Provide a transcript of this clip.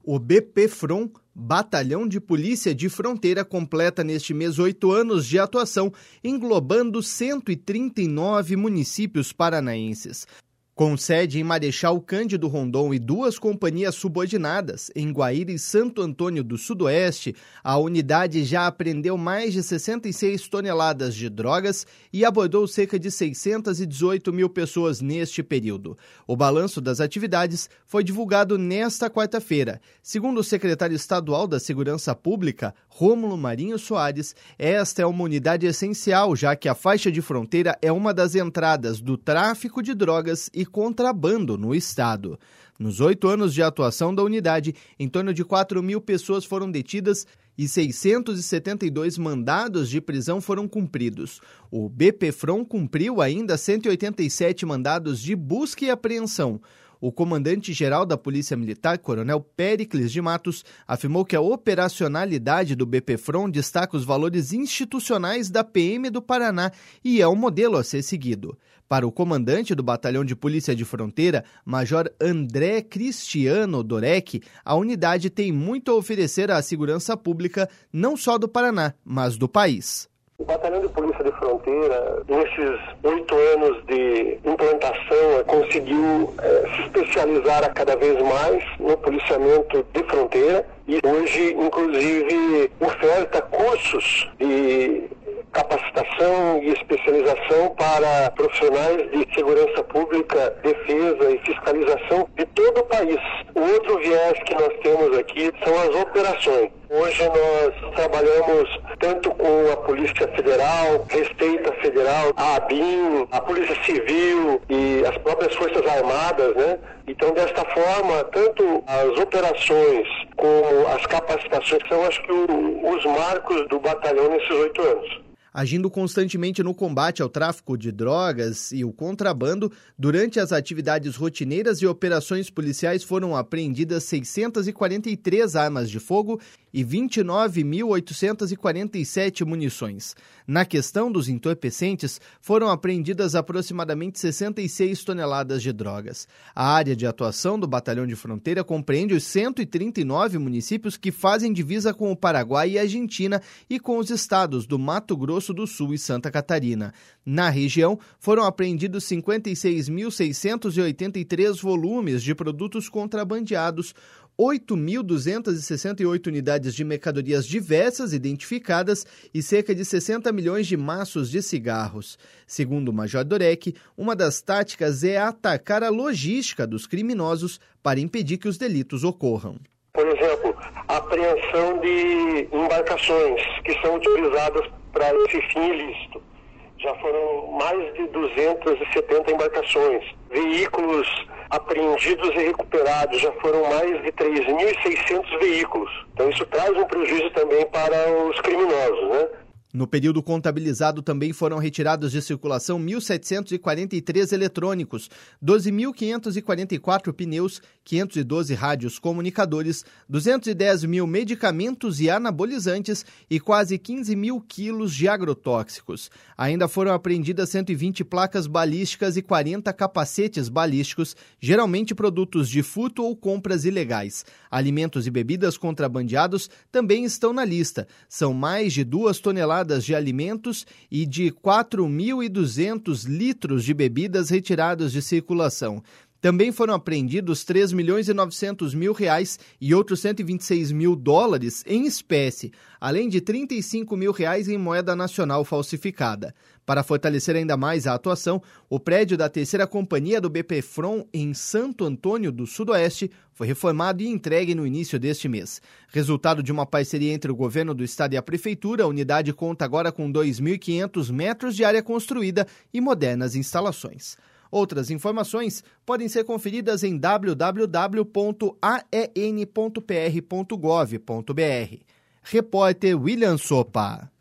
O BPFROM, Batalhão de Polícia de Fronteira, completa neste mês 8 anos de atuação, englobando 139 municípios paranaenses. Com sede em Marechal Cândido Rondon e 2 companhias subordinadas, em Guaíra e Santo Antônio do Sudoeste, a unidade já apreendeu mais de 66 toneladas de drogas e abordou cerca de 618 mil pessoas neste período. O balanço das atividades foi divulgado nesta quarta-feira. Segundo o secretário estadual da Segurança Pública, Rômulo Marinho Soares, esta é uma unidade essencial, já que a faixa de fronteira é uma das entradas do tráfico de drogas e contrabando no estado. Nos 8 anos de atuação da unidade, em torno de 4 mil pessoas foram detidas e 672 mandados de prisão foram cumpridos. O BPFROM cumpriu ainda 187 mandados de busca e apreensão. O comandante-geral da Polícia Militar, Coronel Péricles de Matos, afirmou que a operacionalidade do BPFROM destaca os valores institucionais da PM do Paraná e é um modelo a ser seguido. Para o comandante do Batalhão de Polícia de Fronteira, Major André Cristiano Dorec, a unidade tem muito a oferecer à segurança pública, não só do Paraná, mas do país. O Batalhão de Polícia de Fronteira, nesses 8 anos de implantação, conseguiu se especializar cada vez mais no policiamento de fronteira e hoje, inclusive, oferta cursos de capacitação e especialização para profissionais de segurança pública, defesa e fiscalização de todo o país. O outro viés que nós temos aqui são as operações. Hoje nós trabalhamos tanto com a Polícia Federal, Receita Federal, a ABIN, a Polícia Civil e as próprias Forças Armadas, né? Então, desta forma, tanto as operações como as capacitações são, acho que, os marcos do batalhão nesses 8 anos. Agindo constantemente no combate ao tráfico de drogas e o contrabando, durante as atividades rotineiras e operações policiais foram apreendidas 643 armas de fogo e 29.847 munições. Na questão dos entorpecentes, foram apreendidas aproximadamente 66 toneladas de drogas. A área de atuação do Batalhão de Fronteira compreende os 139 municípios que fazem divisa com o Paraguai e a Argentina e com os estados do Mato Grosso do Sul e Santa Catarina. Na região, foram apreendidos 56.683 volumes de produtos contrabandeados, 8.268 unidades de mercadorias diversas identificadas e cerca de 60 milhões de maços de cigarros. Segundo o Major Dorec, uma das táticas é atacar a logística dos criminosos para impedir que os delitos ocorram. Por exemplo, a apreensão de embarcações que são utilizadas para esse fim ilícito. Já foram mais de 270 embarcações. Veículos apreendidos e recuperados, já foram mais de 3.600 veículos. Então isso traz um prejuízo também para os criminosos, né? No período contabilizado também foram retirados de circulação 1.743 eletrônicos, 12.544 pneus, 512 rádios comunicadores, 210 mil medicamentos e anabolizantes e quase 15 mil quilos de agrotóxicos. Ainda foram apreendidas 120 placas balísticas e 40 capacetes balísticos, geralmente produtos de furto ou compras ilegais. Alimentos e bebidas contrabandeados também estão na lista. São mais de 2 toneladas de alimentos e de 4.200 litros de bebidas retirados de circulação. Também foram apreendidos R$3.900.000 e outros $126.000 em espécie, além de R$35.000 em moeda nacional falsificada. Para fortalecer ainda mais a atuação, o prédio da 3ª Companhia do BPFROM em Santo Antônio do Sudoeste foi reformado e entregue no início deste mês. Resultado de uma parceria entre o governo do estado e a prefeitura, a unidade conta agora com 2.500 metros de área construída e modernas instalações. Outras informações podem ser conferidas em www.aen.pr.gov.br. Repórter William Sopa.